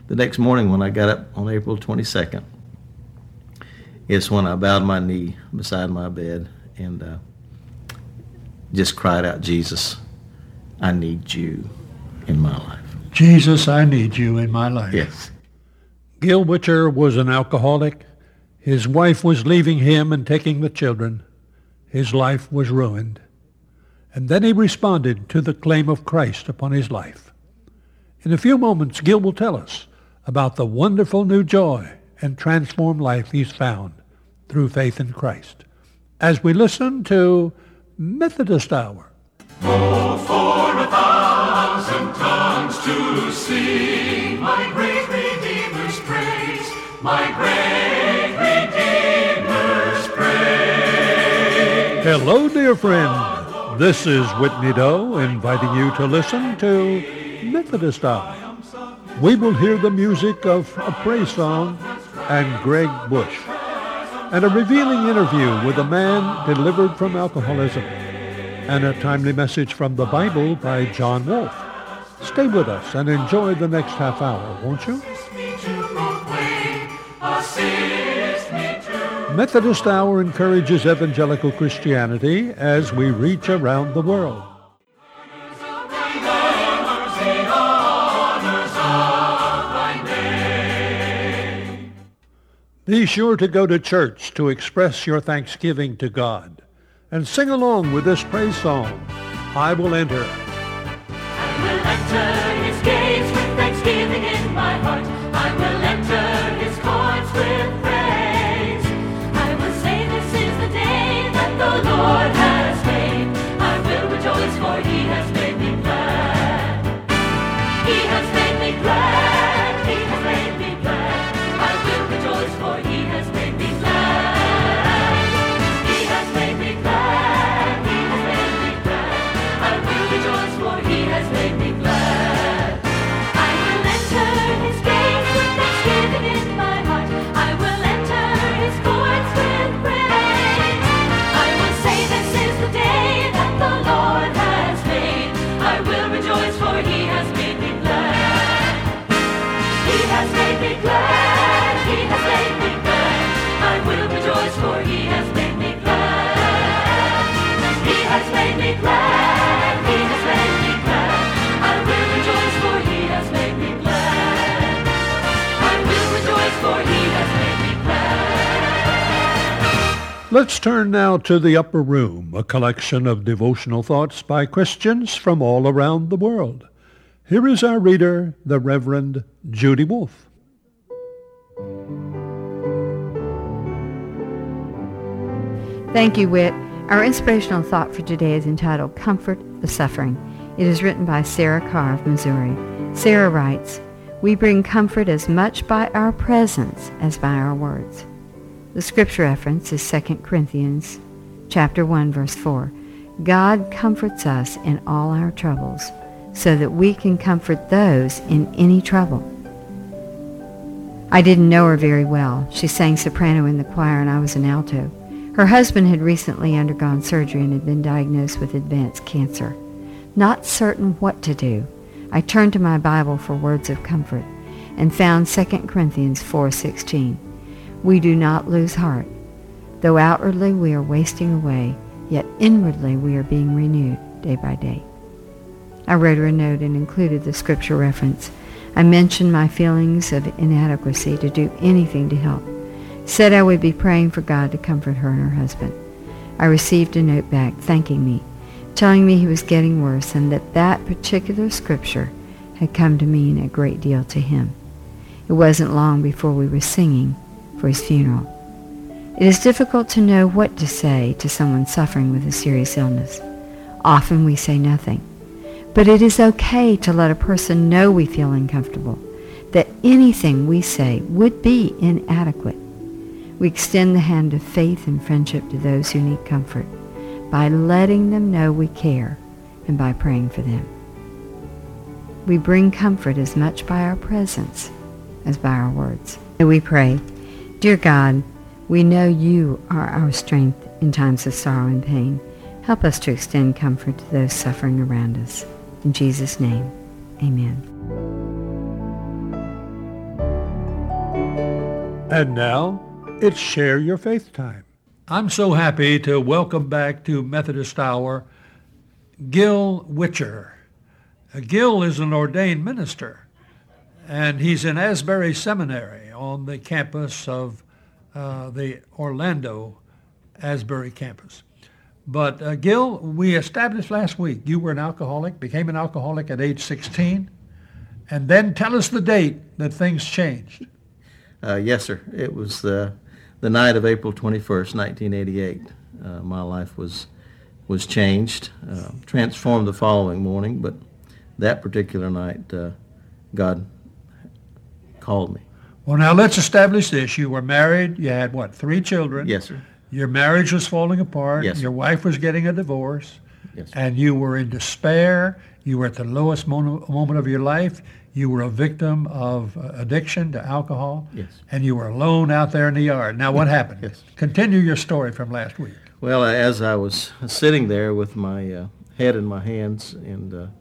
the next morning when I got up on April 22nd, it's when I bowed my knee beside my bed and just cried out, Jesus, I need you in my life. Jesus, I need you in my life. Yes. Gil Witcher was an alcoholic. His wife was leaving him and taking the children. His life was ruined. And then he responded to the claim of Christ upon his life. In a few moments, Gil will tell us about the wonderful new joy and transformed life he's found through faith in Christ, as we listen to Methodist Hour. Oh, for 1,000 tongues to sing my great Redeemer's praise, my great Redeemer's praise. Hello, dear friend. This is Whitney Doe inviting you to listen to Methodist Hour. We will hear the music of a praise song and Greg Bush, and a revealing interview with a man delivered from alcoholism, and a timely message from the Bible by John Wolfe. Stay with us and enjoy the next half hour, won't you? Methodist Hour encourages evangelical Christianity as we reach around the world. Be sure to go to church to express your thanksgiving to God and sing along with this praise song, I Will Enter. I will enter his gates with thanksgiving in my heart. I will enter his courts with praise. I will say this is the day that the Lord has made. I will rejoice for he has made me glad. He has made me glad. He has made me glad. I will rejoice for he has made me glad. He has made me glad. He has made me glad. I will rejoice for he has made me glad. I will enter his gates with thanksgiving in my heart. I will enter his courts with praise. I will say this is the day that the Lord has made. I will rejoice for he has made me glad. He has made me glad. He has made me glad. I will rejoice for he has made me glad. He has made me glad. He has made me glad. I will rejoice for he has made me glad. I will rejoice for he has made me glad. Let's turn now to The Upper Room, a collection of devotional thoughts by Christians from all around the world. Here is our reader, the Reverend Judy Wolfe. Thank you, Whit. Our inspirational thought for today is entitled Comfort the Suffering. It is written by Sarah Carr of Missouri. Sarah writes, "We bring comfort as much by our presence as by our words." The scripture reference is 2 Corinthians chapter 1, verse 4. God comforts us in all our troubles so that we can comfort those in any trouble. I didn't know her very well. She sang soprano in the choir and I was an alto. Her husband had recently undergone surgery and had been diagnosed with advanced cancer. Not certain what to do, I turned to my Bible for words of comfort and found 2 Corinthians 4:16. We do not lose heart. Though outwardly we are wasting away, yet inwardly we are being renewed day by day. I wrote her a note and included the scripture reference. I mentioned my feelings of inadequacy to do anything to help. Said I would be praying for God to comfort her and her husband. I received a note back thanking me, telling me he was getting worse and that particular scripture had come to mean a great deal to him. It wasn't long before we were singing for his funeral. It is difficult to know what to say to someone suffering with a serious illness. Often we say nothing. But it is okay to let a person know we feel uncomfortable, that anything we say would be inadequate. We extend the hand of faith and friendship to those who need comfort by letting them know we care and by praying for them. We bring comfort as much by our presence as by our words. And we pray, Dear God, we know you are our strength in times of sorrow and pain. Help us to extend comfort to those suffering around us. In Jesus' name, amen. And now, it's Share Your Faith time. I'm so happy to welcome back to Methodist Hour Gil Witcher. Gil is an ordained minister, and he's in Asbury Seminary on the campus of the Orlando Asbury campus. But Gil, we established last week you were an alcoholic, became an alcoholic at age 16, and then tell us the date that things changed. Yes, sir. It was the night of April 21st, 1988. My life was changed, transformed the following morning, but that particular night, God called me. Well, now let's establish this. You were married. You had, 3 children? Yes, sir. Your marriage was falling apart. Yes, sir. Your wife was getting a divorce. Yes, sir. And you were in despair. You were at the lowest moment of your life. You were a victim of addiction to alcohol. Yes. And you were alone out there in the yard. Now, what happened? Yes. Continue your story from last week. Well, as I was sitting there with my head in my hands, and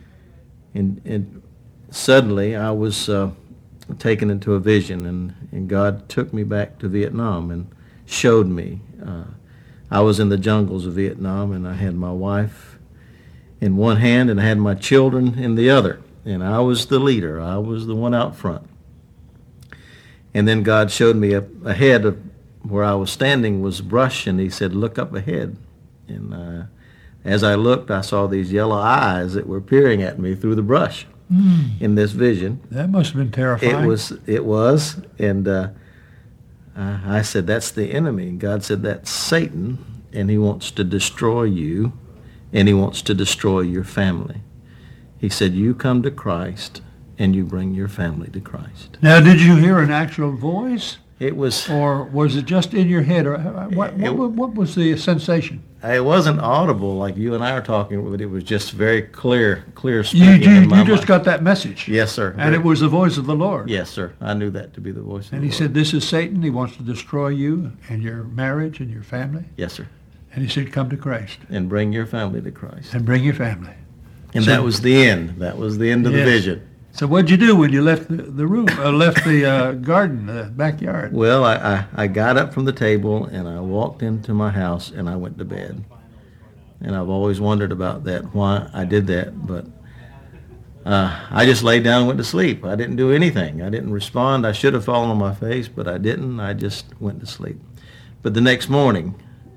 suddenly I was taken into a vision, and God took me back to Vietnam and showed me. I was in the jungles of Vietnam, and I had my wife in one hand, and I had my children in the other, and I was the leader. I was the one out front. And then God showed me ahead of where I was standing was brush, and he said, "Look up ahead." And as I looked, I saw these yellow eyes that were peering at me through the brush in this vision. That must have been terrifying. It was, and I said, "That's the enemy." And God said, "That's Satan, and he wants to destroy you, and he wants to destroy your family." He said, "You come to Christ, and you bring your family to Christ." Now, did you hear an actual voice? It was. Or was it just in your head? Or what was the sensation? It wasn't audible like you and I are talking, but it was just very clear speaking in my You just mind. got that message. Yes, sir. And it was the voice of the Lord. Yes, sir. I knew that to be the voice of And the he Lord. said, "This is Satan. He wants to destroy you and your marriage and your family." Yes, sir. And he said, "Come to Christ And bring your family to Christ. and bring your family." And So- that was the end. That was the end of the Yes. vision. So what'd you do when you left the room, left the garden, the backyard? Well, I got up from the table, and I walked into my house, and I went to bed. And I've always wondered about that, why I did that. But I just laid down and went to sleep. I didn't do anything. I didn't respond. I should have fallen on my face, but I didn't. I just went to sleep. But the next morning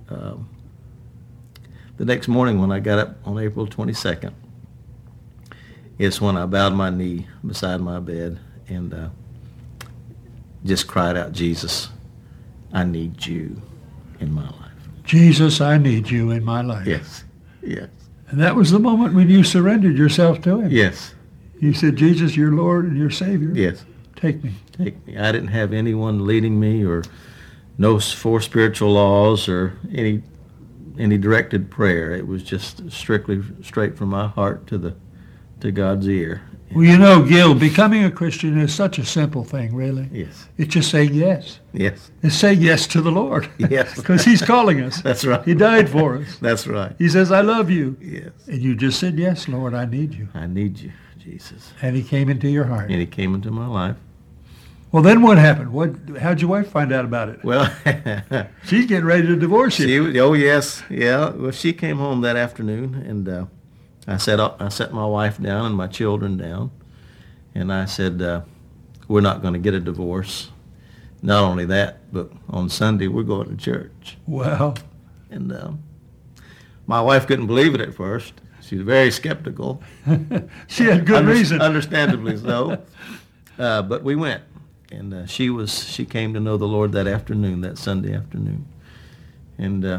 when I got up on April 22nd, it's when I bowed my knee beside my bed and just cried out, "Jesus, I need you in my life." Jesus, I need you in my life. Yes, yes, And that was the moment when you surrendered yourself to him. yes, You said, "Jesus, your Lord and your Savior. yes. Take me." Take me. I didn't have anyone leading me, or no 4 spiritual laws, or any directed prayer. It was just strictly straight from my heart to God's ear. Well, you know, Gil, becoming a Christian is such a simple thing, really. Yes, It's just saying yes. yes, It's say yes to the Lord. Yes. Because he's calling us. that's right. He died for us. That's right. He says, "I love you." Yes, And you just said, "Yes, Lord, I need you." I need you, Jesus. And he came into your heart. And he came into my life. Well, then what happened? How'd your wife find out about it? Well, She's getting ready to divorce you. oh yes, yeah. Well, she came home that afternoon, and I set my wife down and my children down, and I said, "We're not going to get a divorce. Not only that, but on Sunday we're going to church." Wow. And my wife couldn't believe it at first. She was very skeptical. She had good reason. Understandably so. But we went, and she came to know the Lord that afternoon, that Sunday afternoon, and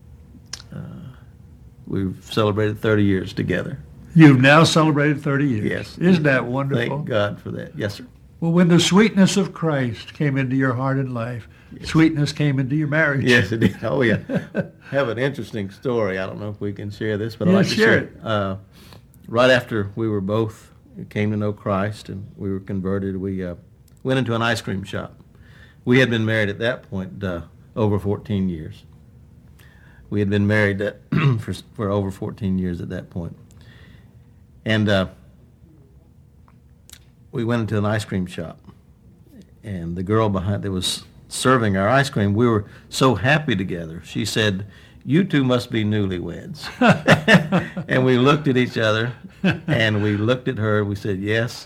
we've celebrated 30 years together. You've now celebrated 30 years. Yes. Isn't that wonderful? Thank God for that. Yes, sir. Well, when the sweetness of Christ came into your heart and life, sweetness came into your marriage. Yes, it did. Oh, yeah. I have an interesting story. I don't know if we can share this, but I'd Yeah, like to share share it. Right after we were both came to know Christ and we were converted, we went into an ice cream shop. We had been married at that point over 14 years. We had been married for over 14 years at that point. And we went into an ice cream shop. And the girl behind, there was serving our ice cream, we were so happy together. She said, "You two must be newlyweds." And we looked at each other, and we looked at her, and we said, yes,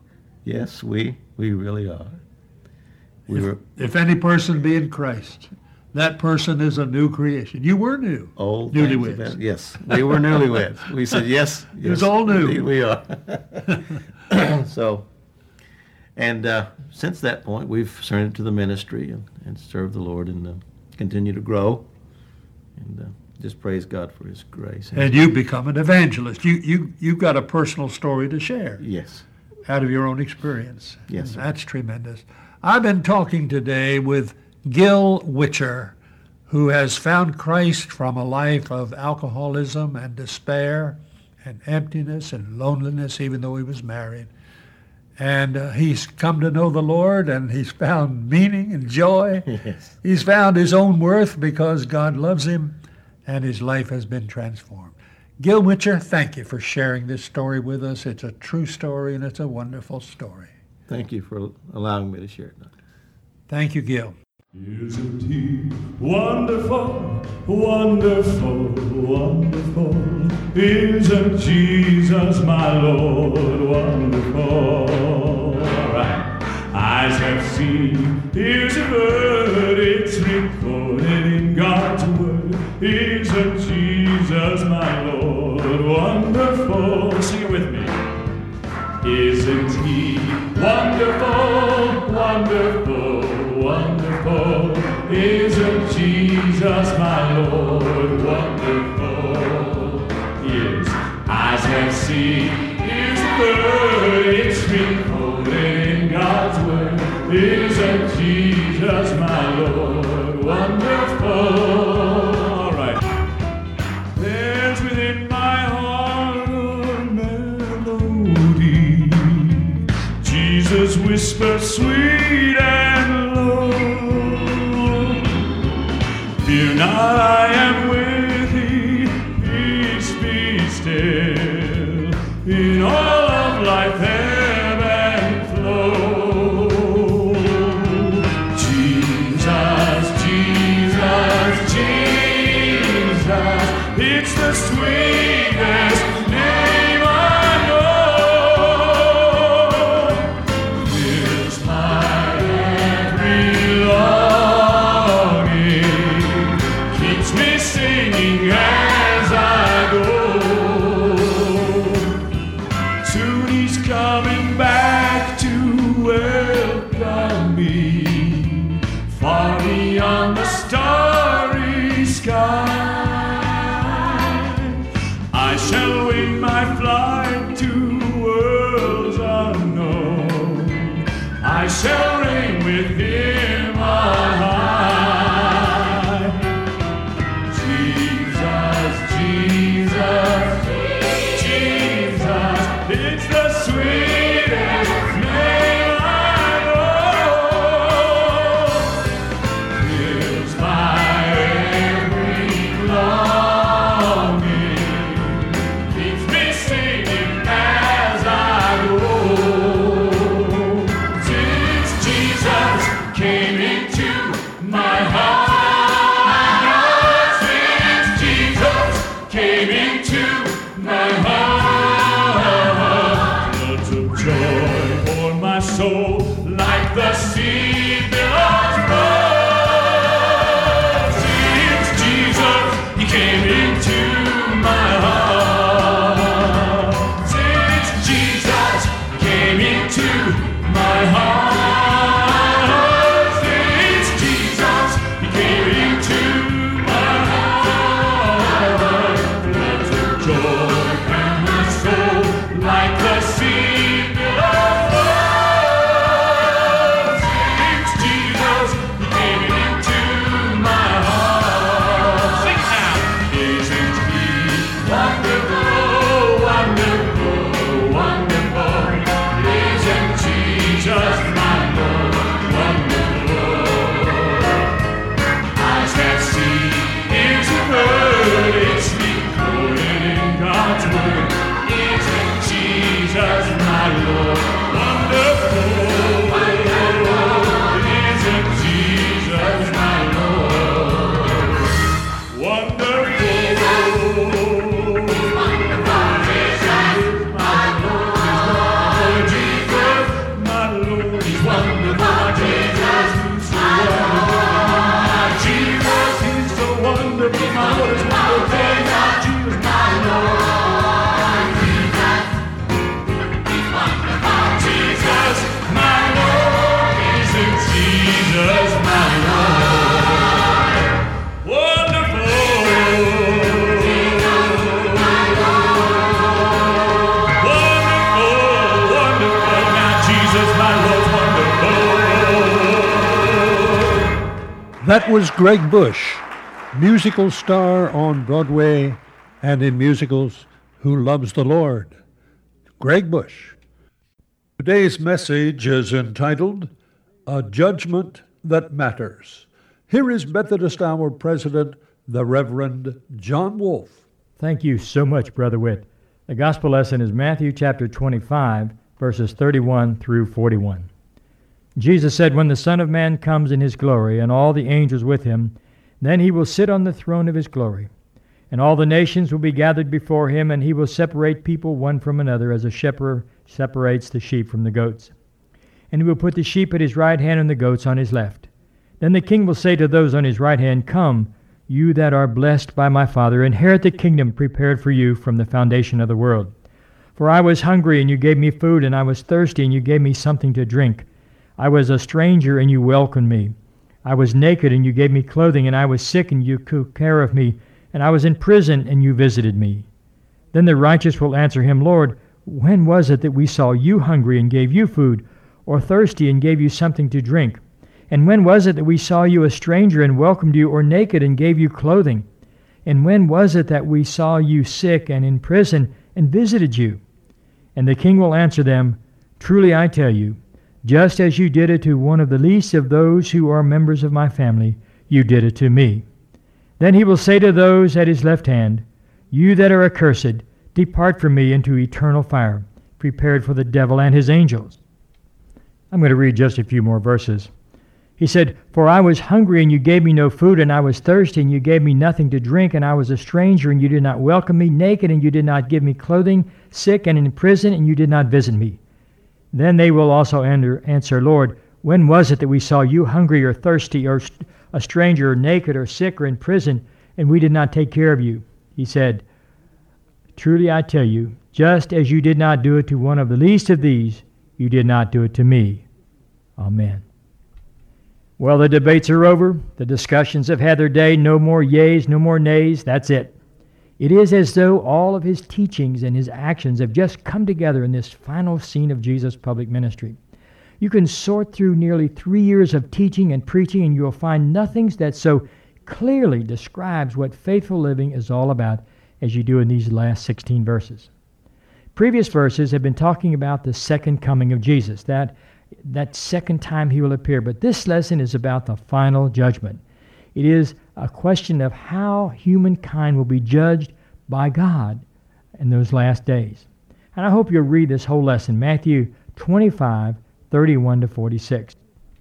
we really are. If any person be in Christ, that person is a new creation. You were new. Old things have Newlyweds. been- Yes, we were newlyweds. We said, yes. It was all new. Indeed we are. So, and since that point, we've surrendered to the ministry and served the Lord and continue to grow. And just praise God for His grace. And you've become an evangelist. You've got a personal story to share Yes. out of your own experience. Yes, sir. That's tremendous. I've been talking today with Gil Witcher, who has found Christ from a life of alcoholism and despair and emptiness and loneliness, even though he was married. And he's come to know the Lord, and he's found meaning and joy. Yes. He's found his own worth because God loves him, and his life has been transformed. Gil Witcher, thank you for sharing this story with us. It's a true story, and it's a wonderful story. Thank you for allowing me to share it. Thank you, Gil. Isn't He wonderful, wonderful, wonderful? Isn't Jesus my Lord wonderful? All right. Eyes have seen, ears have heard, it's recorded in God's word. Isn't Jesus my Lord wonderful? Sing it with me. Isn't He wonderful, wonderful, wonderful? Isn't Jesus my Lord wonderful? Yes, eyes have seen, ears have heard, it's recorded in God's word. Isn't Jesus my Lord wonderful? All right. There's within my heart a melody. Jesus whispers sweet and low. Fear not, I am with thee. Peace be still. In all of life ebb and flow. Jesus, Jesus, Jesus. It's the sweetest name I know. Fills my every longing, keeps me singing as I go. Soon He's coming back to welcome me, far beyond the starry sky. I shall wing my flight to worlds unknown. I shall reign with Him on high. Jesus, Jesus, Jesus, it's the sweetest name I know. Fills my every longing, keeps me singing as I go. Since Jesus came into my heart, since Jesus came into my heart, floods of joy for my soul, like the sea billows roll. Since Jesus, He came into my heart. Since Jesus came into my heart. Since Jesus, He came into my heart. Floods of joy in my soul, like the sea billows roll. Since Jesus, He came into my heart. Sing it now. Isn't He wonderful, wonderful, wonderful? Isn't Jesus my Lord wonderful? Eyes have seen, ears have heard, it's recorded in God's word. Isn't Jesus my Lord wonderful? Isn't Jesus That was Greg Bush, musical star on Broadway and in musicals, who loves the Lord. Greg Bush. Today's message is entitled, A Judgment That Matters. Here is Methodist Hour President, the Reverend John Wolfe. Thank you so much, Brother Witt. The gospel lesson is Matthew chapter 25, verses 31 through 41. Jesus said, "When the Son of Man comes in his glory, and all the angels with him, then he will sit on the throne of his glory. And all the nations will be gathered before him, and he will separate people one from another, as a shepherd separates the sheep from the goats. And he will put the sheep at his right hand and the goats on his left. Then the king will say to those on his right hand, 'Come, you that are blessed by my Father, inherit the kingdom prepared for you from the foundation of the world. For I was hungry, and you gave me food, and I was thirsty, and you gave me something to drink. I was a stranger, and you welcomed me. I was naked, and you gave me clothing, and I was sick, and you took care of me. And I was in prison, and you visited me.' Then the righteous will answer him, 'Lord, when was it that we saw you hungry and gave you food, or thirsty and gave you something to drink? And when was it that we saw you a stranger and welcomed you, or naked and gave you clothing? And when was it that we saw you sick and in prison and visited you?' And the king will answer them, 'Truly I tell you, just as you did it to one of the least of those who are members of my family, you did it to me.' Then he will say to those at his left hand, 'You that are accursed, depart from me into eternal fire, prepared for the devil and his angels.'" I'm going to read just a few more verses. He said, "For I was hungry, and you gave me no food, and I was thirsty, and you gave me nothing to drink, and I was a stranger, and you did not welcome me, naked, and you did not give me clothing, sick and in prison, and you did not visit me." Then they will also answer, "Lord, when was it that we saw you hungry or thirsty or a stranger or naked or sick or in prison, and we did not take care of you?" He said, "Truly I tell you, just as you did not do it to one of the least of these, you did not do it to me." Amen. Well, the debates are over. The discussions have had their day. No more yeas, no more nays. That's it. It is as though all of his teachings and his actions have just come together in this final scene of Jesus' public ministry. You can sort through nearly 3 years of teaching and preaching, and you'll find nothing that so clearly describes what faithful living is all about as you do in these last 16 verses. Previous verses have been talking about the second coming of Jesus, that second time he will appear. But this lesson is about the final judgment. It is a question of how humankind will be judged by God in those last days. And I hope you'll read this whole lesson, Matthew 25, 31 to 46.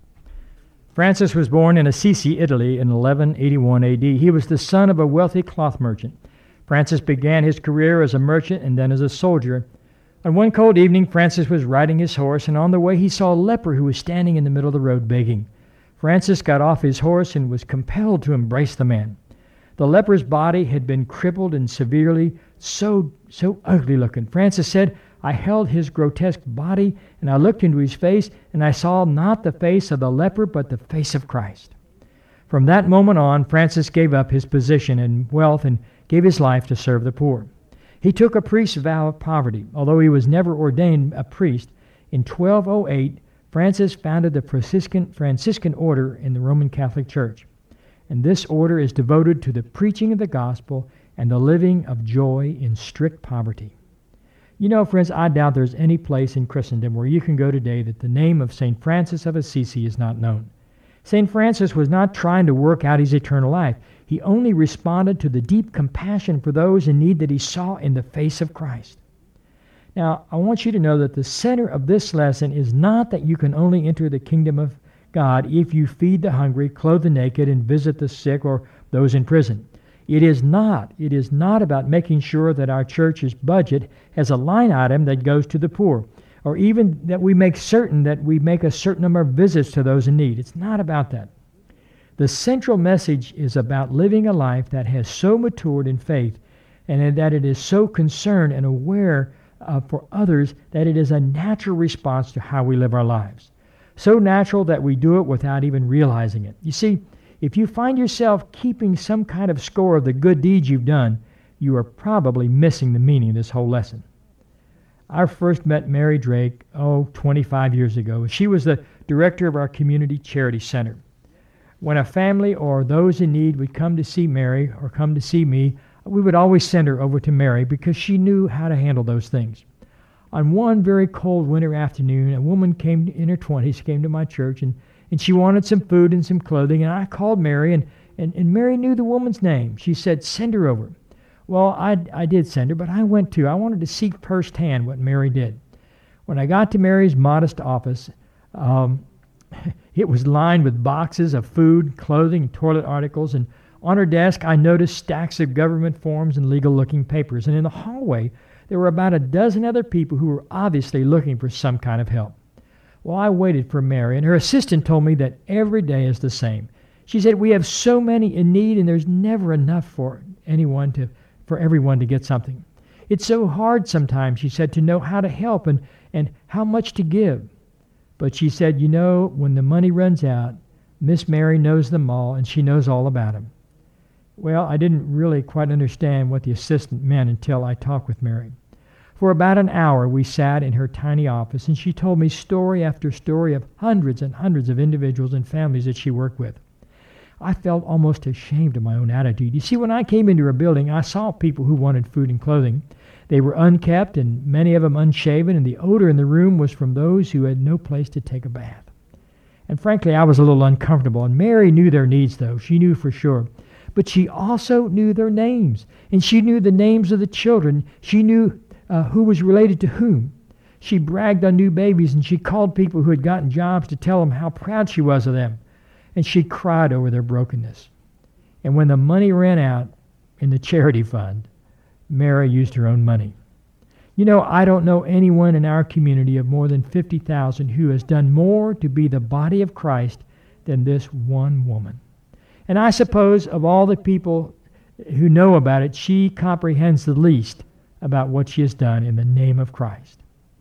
Francis was born in Assisi, Italy in 1181 AD. He was the son of a wealthy cloth merchant. Francis began his career as a merchant and then as a soldier. On one cold evening, Francis was riding his horse, and on the way he saw a leper who was standing in the middle of the road begging. Francis got off his horse and was compelled to embrace the man. The leper's body had been crippled and severely, so ugly looking. Francis said, "I held his grotesque body, and I looked into his face, and I saw not the face of the leper, but the face of Christ." From that moment on, Francis gave up his position and wealth and gave his life to serve the poor. He took a priest's vow of poverty. Although he was never ordained a priest, in 1208, Francis founded the Franciscan order in the Roman Catholic Church. And this order is devoted to the preaching of the gospel and the living of joy in strict poverty. You know, friends, I doubt there's any place in Christendom where you can go today that the name of St. Francis of Assisi is not known. St. Francis was not trying to work out his eternal life. He only responded to the deep compassion for those in need that he saw in the face of Christ. Now, I want you to know that the center of this lesson is not that you can only enter the kingdom of God if you feed the hungry, clothe the naked, and visit the sick or those in prison. It is not about making sure that our church's budget has a line item that goes to the poor, or even that we make certain that we make a certain number of visits to those in need. It's not about that. The central message is about living a life that has so matured in faith and that it is so concerned and aware for others that it is a natural response to how we live our lives. So natural that we do it without even realizing it. You see, if you find yourself keeping some kind of score of the good deeds you've done, you are probably missing the meaning of this whole lesson. I first met Mary Drake, 25 years ago. She was the director of our community charity center. when a family or those in need would come to see Mary or come to see me, we would always send her over to Mary because she knew how to handle those things. On one very cold winter afternoon, a woman came in her 20s, came to my church, and she wanted some food and some clothing, and I called Mary, and Mary knew the woman's name. She said, "Send her over." Well, I did send her, but I went too. I wanted to see firsthand what Mary did. When I got to Mary's modest office, it was lined with boxes of food, clothing, toilet articles, and on her desk I noticed stacks of government forms and legal-looking papers. And in the hallway, there were about a dozen other people who were obviously looking for some kind of help. Well, I waited for Mary, and her assistant told me that every day is the same. She said, "We have so many in need, and there's never enough for everyone to get something. It's so hard sometimes," she said, "to know how to help and how much to give." But she said, "You know, when the money runs out, Miss Mary knows them all, and she knows all about them." Well, I didn't really quite understand what the assistant meant until I talked with Mary. For about an hour, we sat in her tiny office, and she told me story after story of hundreds and hundreds of individuals and families that she worked with. I felt almost ashamed of my own attitude. You see, when I came into her building, I saw people who wanted food and clothing. They were unkept, and many of them unshaven, and the odor in the room was from those who had no place to take a bath. And frankly, I was a little uncomfortable, and Mary knew their needs, though. She knew for sure. But she also knew their names, and she knew the names of the children. She knew who was related to whom. She bragged on new babies, and she called people who had gotten jobs to tell them how proud she was of them. And she cried over their brokenness. And when the money ran out in the charity fund, Mary used her own money. You know, I don't know anyone in our community of more than 50,000 who has done more to be the body of Christ than this one woman. And I suppose of all the people who know about it, she comprehends the least about what she has done in the name of Christ.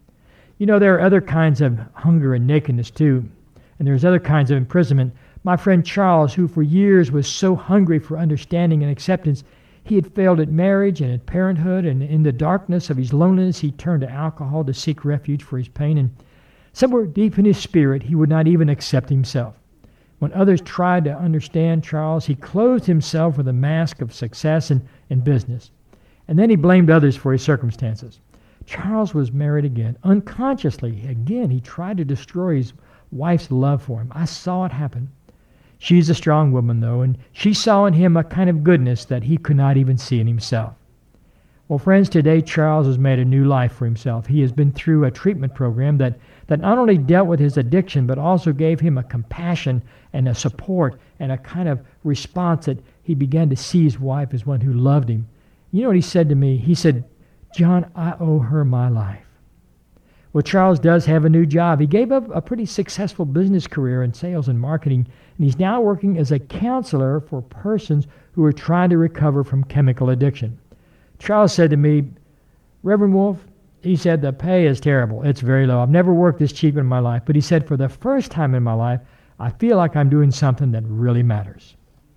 You know, there are other kinds of hunger and nakedness too, and there's other kinds of imprisonment. My friend Charles, who for years was so hungry for understanding and acceptance, he had failed at marriage and at parenthood, and in the darkness of his loneliness, he turned to alcohol to seek refuge for his pain, and somewhere deep in his spirit, he would not even accept himself. When others tried to understand Charles, he clothed himself with a mask of success and business, and then he blamed others for his circumstances. Charles was married again. Unconsciously, again, he tried to destroy his wife's love for him. I saw it happen. She's a strong woman, though, and she saw in him a kind of goodness that he could not even see in himself. Well, friends, today Charles has made a new life for himself. He has been through a treatment program that not only dealt with his addiction, but also gave him a compassion and a support and a kind of response that he began to see his wife as one who loved him. You know what he said to me? He said, "John, I owe her my life." Well, Charles does have a new job. He gave up a pretty successful business career in sales and marketing, and he's now working as a counselor for persons who are trying to recover from chemical addiction. Charles said to me, "Reverend Wolf," he said, "the pay is terrible. It's very low. I've never worked this cheap in my life." But he said, "For the first time in my life, I feel like I'm doing something that really matters."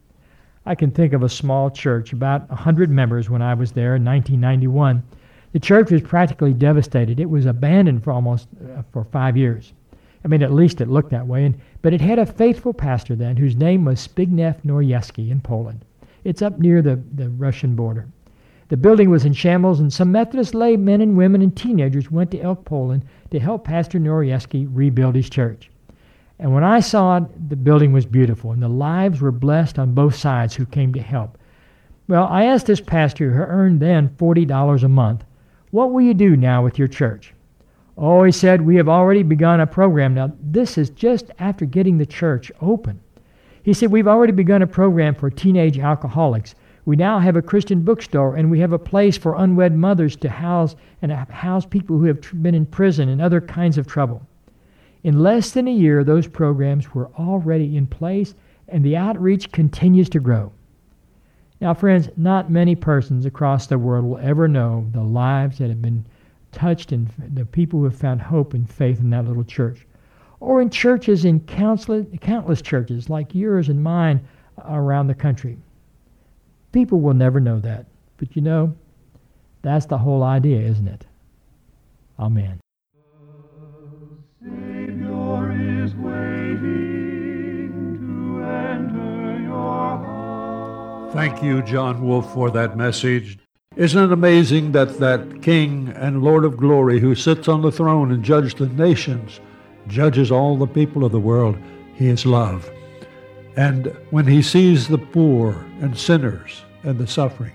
I can think of a small church, about 100 members when I was there in 1991. The church was practically devastated. It was abandoned for 5 years. I mean, at least it looked that way. But it had a faithful pastor then whose name was Zbigniew Norieski in Poland. It's up near the Russian border. The building was in shambles, and some Methodist lay men and women and teenagers went to Elk, Poland to help Pastor Norieski rebuild his church. And when I saw it, the building was beautiful, and the lives were blessed on both sides who came to help. Well, I asked this pastor, who earned then $40 a month, "What will you do now with your church?" "Oh," he said, "we have already begun a program." Now, this is just after getting the church open. He said, "We've already begun a program for teenage alcoholics. We now have a Christian bookstore, and we have a place for unwed mothers to house people who have been in prison and other kinds of trouble." In less than a year, those programs were already in place, and the outreach continues to grow. Now, friends, not many persons across the world will ever know the lives that have been touched and the people who have found hope and faith in that little church. Or in churches, in countless churches like yours and mine around the country. People will never know that. But you know, that's the whole idea, isn't it? Amen. Savior is waiting to enter Thank you, John Wolfe, for that message. Isn't it amazing that that King and Lord of glory who sits on the throne and judges the nations, judges all the people of the world? He is love. And when he sees the poor and sinners and the suffering,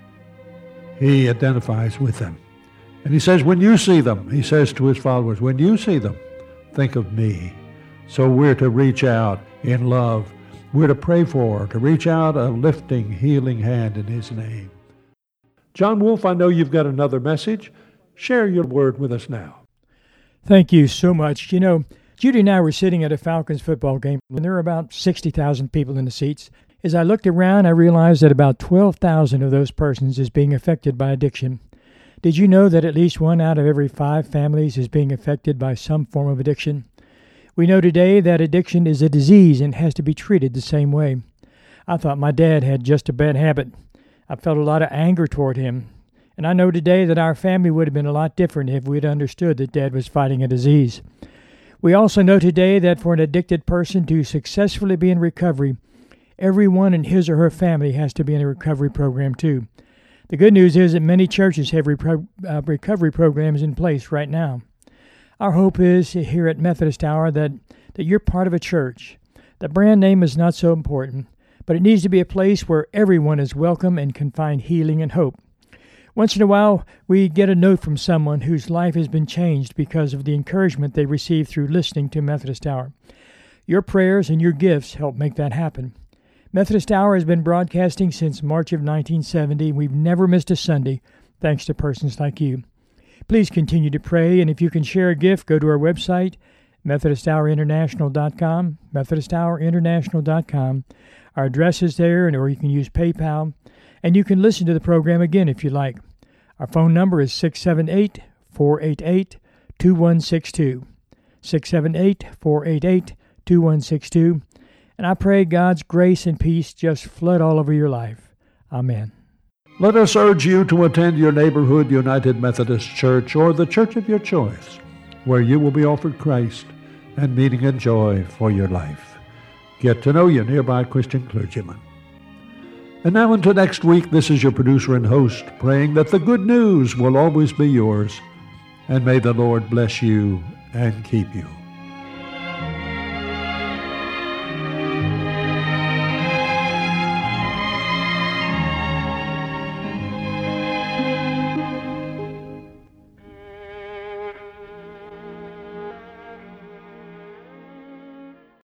he identifies with them. And he says, when you see them, he says to his followers, when you see them, think of me. So we're to reach out in love. We're to pray for, to reach out a lifting, healing hand in his name. John Wolfe, I know you've got another message. Share your word with us now. Thank you so much. You know, Judy and I were sitting at a Falcons football game, and there were about 60,000 people in the seats. As I looked around, I realized that about 12,000 of those persons is being affected by addiction. Did you know that at least 1 out of every 5 families is being affected by some form of addiction? We know today that addiction is a disease and has to be treated the same way. I thought my dad had just a bad habit. I felt a lot of anger toward him. And I know today that our family would have been a lot different if we'd understood that Dad was fighting a disease. We also know today that for an addicted person to successfully be in recovery, everyone in his or her family has to be in a recovery program too. The good news is that many churches have recovery programs in place right now. Our hope is here at Methodist Hour that you're part of a church. The brand name is not so important, but it needs to be a place where everyone is welcome and can find healing and hope. Once in a while, we get a note from someone whose life has been changed because of the encouragement they received through listening to Methodist Hour. Your prayers and your gifts help make that happen. Methodist Hour has been broadcasting since March of 1970. We've never missed a Sunday, thanks to persons like you. Please continue to pray, and if you can share a gift, go to our website, MethodistHourInternational.com, MethodistHourInternational.com. Our address is there, or you can use PayPal, and you can listen to the program again if you like. Our phone number is 678-488-2162, 678-488-2162, and I pray God's grace and peace just flood all over your life. Amen. Let us urge you to attend your neighborhood United Methodist Church or the church of your choice, where you will be offered Christ and meaning and joy for your life. Get to know your nearby Christian clergyman. And now until next week, this is your producer and host, praying that the good news will always be yours, and may the Lord bless you and keep you.